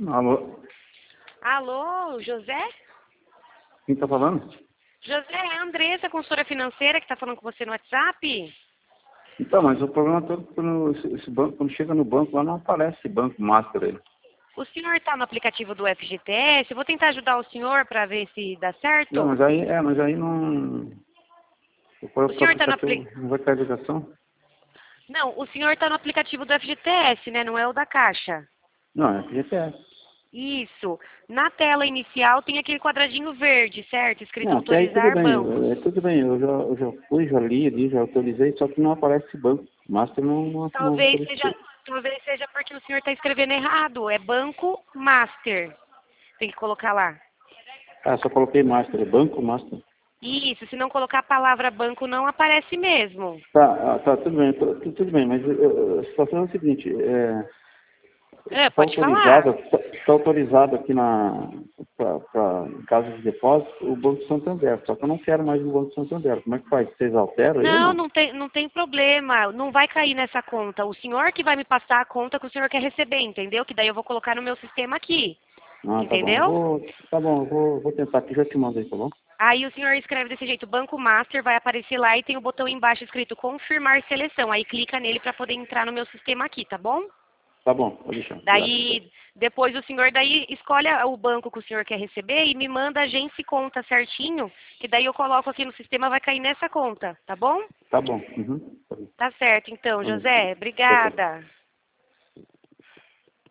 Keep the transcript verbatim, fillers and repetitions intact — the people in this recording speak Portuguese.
Alô? Alô, José? Quem tá falando? José, é a Andressa, consultora financeira, que está falando com você no WhatsApp? Então, mas o problema todo é quando esse, esse banco, quando chega no banco lá não aparece banco master aí. O senhor está no aplicativo do F G T S? Eu vou tentar ajudar o senhor para ver se dá certo. Não, mas aí, é, mas aí não... Eu O senhor está no aplicativo, aplicativo... não vai cair ligação? Não, o senhor está no aplicativo do F G T S, né? Não é o da Caixa. Não, é G P S. Isso. Na tela inicial tem aquele quadradinho verde, certo? Escrito Não, até aí tudo autorizar bem, bancos. é, tudo bem, eu já, eu já fui, já li ali, já autorizei, só que não aparece banco. Master não, não, não Talvez seja, solicitei. talvez seja porque o senhor está escrevendo errado. É Banco Master. Tem que colocar lá. Ah, só coloquei master, é banco master. Isso, se não colocar a palavra banco não aparece mesmo. Tá, ah, tá, tudo bem, tu- tu- tudo bem, mas uh, a situação é a seguinte, é, É, está pode falar. autorizado, tá, tá autorizado aqui na, pra, pra, em caso de depósito, o Banco Santander, só que eu não quero mais o Banco Santander. Como é que faz? Vocês alteram aí ou Não, não? não tem, não tem problema. Não vai cair nessa conta. O senhor que vai me passar a conta que o senhor quer receber, entendeu? Que daí eu vou colocar no meu sistema aqui. Ah, tá bom, eu Entendeu? vou, tá bom, eu vou, vou tentar aqui, já te mando aí, tá bom? Aí o senhor escreve desse jeito, Banco Master, vai aparecer lá e tem o botão embaixo escrito confirmar seleção. Aí clica nele para poder entrar no meu sistema aqui, tá bom? Tá bom, pode deixar, obrigado. Daí, depois o senhor daí escolhe o banco que o senhor quer receber e me manda a agência e conta certinho, que daí eu coloco aqui no sistema, vai cair nessa conta, tá bom? Tá bom, uhum, tá bom, Tá certo, então, tá bom. José. Tchau, tchau. Obrigada.